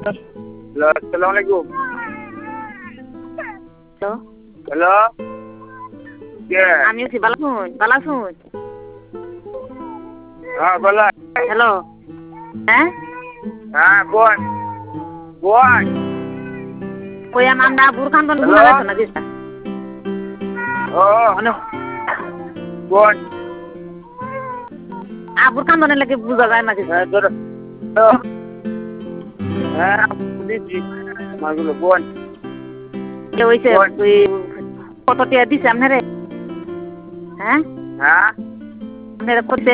Assalamualaikum. Halo. Halo. Ya. আমি আছি বালাসুন হ্যাঁ বলা। হ্যালো হ্যাঁ হ্যাঁ বল কই আমরা বুরখান বন ভুলা গেছ না দিসা ও মানে বল বুরখান বনে লাগে বুঝা যায় না দিসা হ্যাঁ ধর হ্যাঁ বুঝছি মাগুলো বল কে হইছে তুই কত টিয়া দিছ আমনে হ্যাঁ হ্যাঁ আমনে কইছে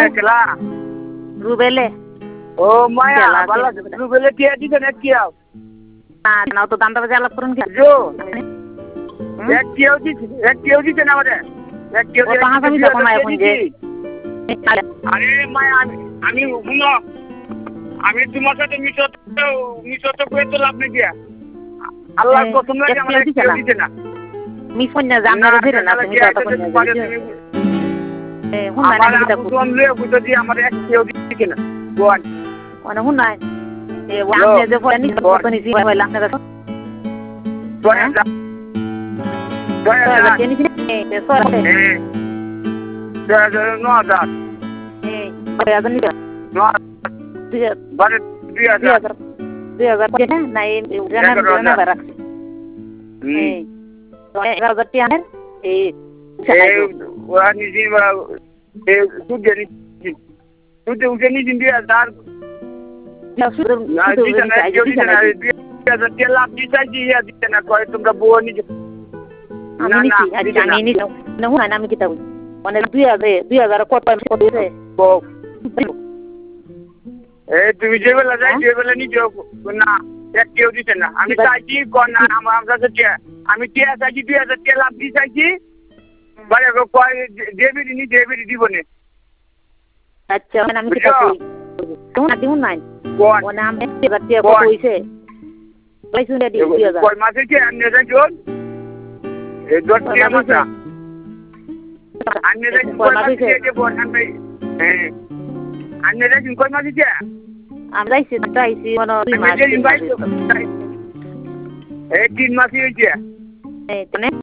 রুবেলে ও মায়া বালা রুবেলে কি দিছ না কি আও না তো দামটা বাজে আলাপ করুন কি জো এক কিও দিছ না আমাদের এক কিও ও পাঁচ আমি তখন আয় কোন যে আরে মায়া আমি শুনো আমি তোমার সাথে মিশতে কই তো লাভ নেই কি আল্লাহ কসম লাগে আমাদের কিও দিছ না মিশন না জামনারে ধরে না তুমি কথা কই হুন না আমি কিতা কোন লে বুঝতে দি আমাদের এক কিও দিছ না বল ওনা হুন না এ ওয়ানে যে ফোন নিছে ফোন নিছি হইলা আপনারা তো দয়া কে নিছি এ সরে no azar দয়া জানি no bare 2000 কে না এই জানা বারাক এই 1000 টিয়া এই ওরা নিজে তুই উঠে নিজে দিয়ে তার লাভ দিতে না কয় তোমরা বউ নিজে আমি কি তাও মানে 2000 কত দিছে এই তুমি যে বেলা যাই যে বেলা নিজে না এক কেউ দিতে না আমি চাইছি কোন না আমার কাছে আমি টিয়া চাইছি 2000 কে লাভ দিয়ে চাইছি বারে কয় দেবি দিব না আচ্ছা মানে আমি কি তাও কোন দিন নাই কোন নাম এতে বাচ্চা কত হইছে কই শুনে দি 2000 কয় মাসে কি আননে যাইছো এই দশটিয়া মাসা আননে যাইছো কয় মাসে যে বল আমি হ্যাঁ আননে যাইছো কয় মাসে যে আমরা আইছি মানে 2 মাস এই 3 মাসই হইছে এই তনে